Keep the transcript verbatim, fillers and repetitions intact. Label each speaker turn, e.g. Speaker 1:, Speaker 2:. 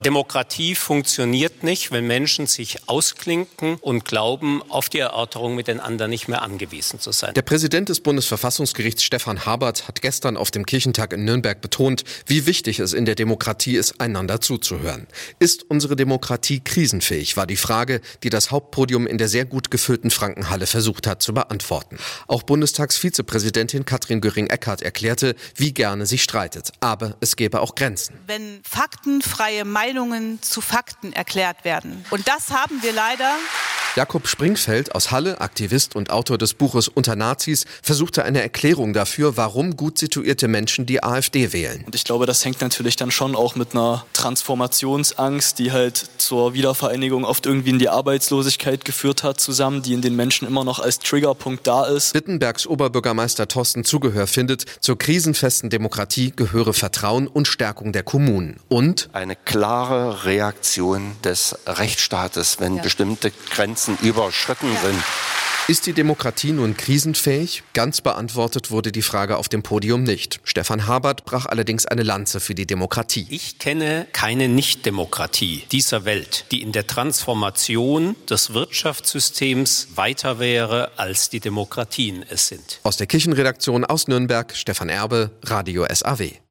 Speaker 1: Demokratie funktioniert nicht, wenn Menschen sich ausklinken und glauben, auf die Erörterung mit den anderen nicht mehr angewiesen zu sein.
Speaker 2: Der Präsident des Bundesverfassungsgerichts Stefan Habert hat gestern auf dem Kirchentag in Nürnberg betont, wie wichtig es in der Demokratie ist, einander zuzuhören. Ist unsere Demokratie krisenfähig, war die Frage, die das Hauptpodium in der sehr gut gefüllten Frankenhalle versucht hat zu beantworten. Auch Bundestagsvizepräsidentin Katrin Göring-Eckardt erklärte, wie gerne sie streitet. Aber es gäbe auch Grenzen.
Speaker 3: Wenn faktenfreie Meinungen zu Fakten erklärt werden. Und das haben wir leider.
Speaker 2: Jakob Springfeld aus Halle, Aktivist und Autor des Buches Unter Nazis, versuchte eine Erklärung dafür, warum gut situierte Menschen die AfD wählen.
Speaker 4: Und ich glaube, das hängt natürlich dann schon auch mit einer Transformationsangst, die halt zur Wiedervereinigung oft irgendwie in die Arbeitslosigkeit geführt hat, zusammen, die in den Menschen immer noch als Triggerpunkt da ist.
Speaker 2: Wittenbergs Oberbürgermeister Thorsten Zugehör findet, zur krisenfesten Demokratie gehöre Vertrauen und Stärkung der Kommunen. Und
Speaker 5: eine klare Reaktion des Rechtsstaates, wenn ja. bestimmte Grenzen überschritten ja. sind.
Speaker 2: Ist die Demokratie nun krisenfähig? Ganz beantwortet wurde die Frage auf dem Podium nicht. Stefan Habert brach allerdings eine Lanze für die Demokratie.
Speaker 1: Ich kenne keine Nichtdemokratie dieser Welt, die in der Transformation des Wirtschaftssystems weiter wäre, als die Demokratien es sind.
Speaker 2: Aus der Kirchenredaktion aus Nürnberg, Stefan Erbe, Radio S A W.